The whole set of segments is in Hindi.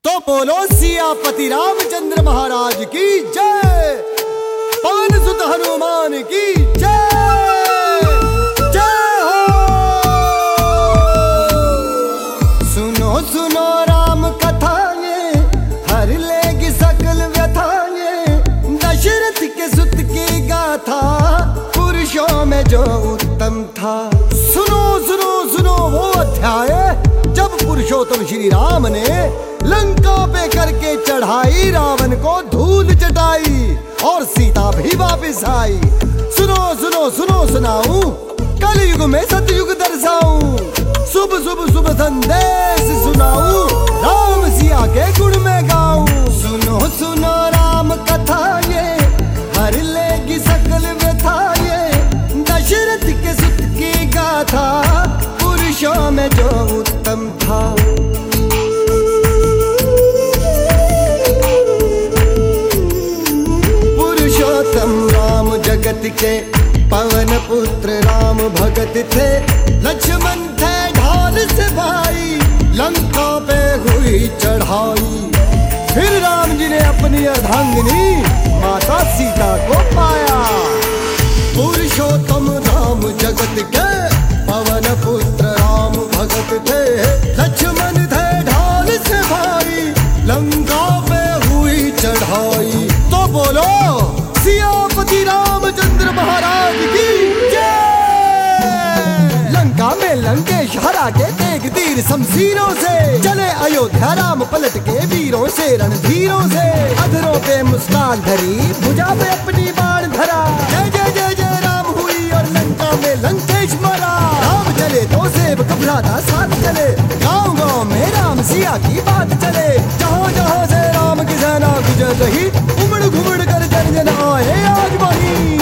तो बोलो सियापति रामचंद्र महाराज की जय, पवन सुत हनुमान की जय, जय हो। सुनो सुनो राम कथाएं, हर लेगी सकल व्यथाएं, दशरथ के सुत की गाथा, पुरुषों में जो उत्तम था। सुनो सुनो सुनो वो अध्याय जब पुरुषोत्तम श्री राम ने लंका पे करके चढ़ाई, रावण को धूल चटाई और सीता भी वापस आई। सुनो सुनो सुनो सुनाऊं, कलयुग में सतयुग दर्शाऊं, शुभ शुभ शुभ संदेश सुनाऊं, राम सिया के गुण में गाऊं। सुनो सुनो राम कथा ये, हर लेगी सकल व्यथा ये, दशरथ के सुत की गाथा, पुरुषों में जो उत्तम था। राम जगत के पवन पुत्र राम भगत थे, लक्ष्मण थे ढाल से भाई, लंका पे हुई चढ़ाई। फिर राम जी ने अपनी अर्धांगिनी माता सीता को पाया। पुरुषोत्तम राम जगत के पवन पुत्र राम भगत थे, लक्ष्मण थे ढाल से भाई, लंका पे हुई चढ़ाई। तो बोलो सियापति रामचंद्र महाराज की जय। लंका में लंकेश हरा के तेग तीर शमशीरों से, चले अयोध्या राम पलट के वीरों से रणधीरों से, अधरों पे मुस्कान धरी, भुजा पे अपनी बाण धरा। जय जय जय जय राम हुई और लंका में लंकेश मरा। राम चले तो सेवक भ्राता साथ चले, गाँव गाँव में राम सिया की बात चले। जहाँ जहाँ से राम की सेना गुजर रही, उमड़ घुमड़ कर जन जन आए आज वही।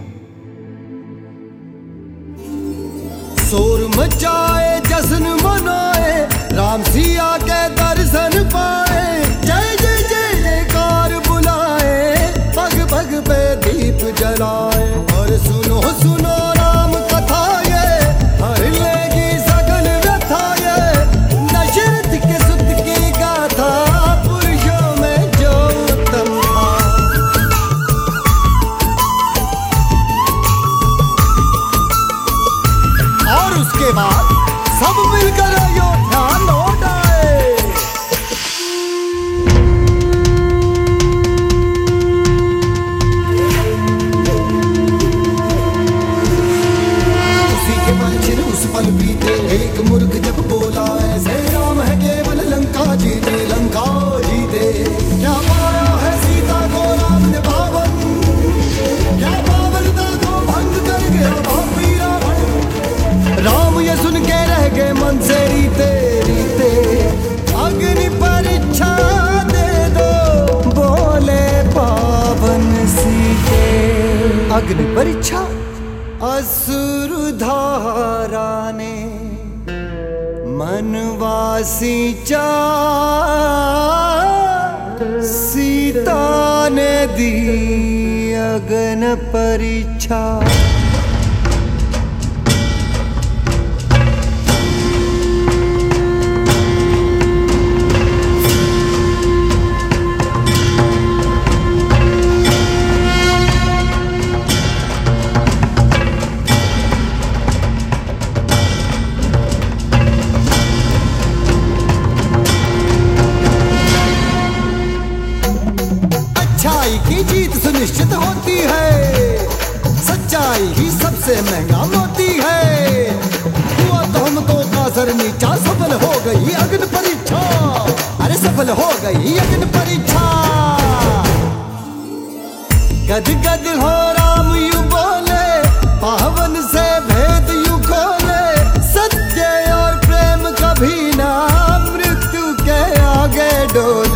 शोर मचाए जश्न मनाए, राम सिया के दर्शन पाए। जय जय जय जयकार बुलाए, पग पग पे दीप जलाए। और सुनो सुनो राम कथा ये, हर लेगी सकल व्यथा ये, दशरथ के सुत की गाथा, पुरुषों में जो उत्तम था। और उसके बाद सब मिलकर अयोध्या लौट आए। उसी के पल उस पल बीते, एक मूर्ख जब बोला ऐसे, राम है केवल लंका जीते, लंका जीते। क्या पाया है सीता को राम ने पावन, क्या पावनता को भंग कर गया पापी रावण। राम ये सुन के रह गए मन से रीते रीते, अग्नि परीक्षा दे दो, बोले पावन सीते। अग्नि परीक्षा असुर धारा ने, मनवासी चाह, सीता ने दी अग्नि परीक्षा। की जीत सुनिश्चित होती है, सच्चाई ही सबसे महंगा मोती है। हुआ तोहमतों का सर नीचा, सफल हो गई अग्नि परीक्षा। अरे सफल हो गई अग्नि परीक्षा। गद गद हो राम यू बोले, पावन से भेद यू खोले, सत्य और प्रेम कभी ना मृत्यु के आगे डोले।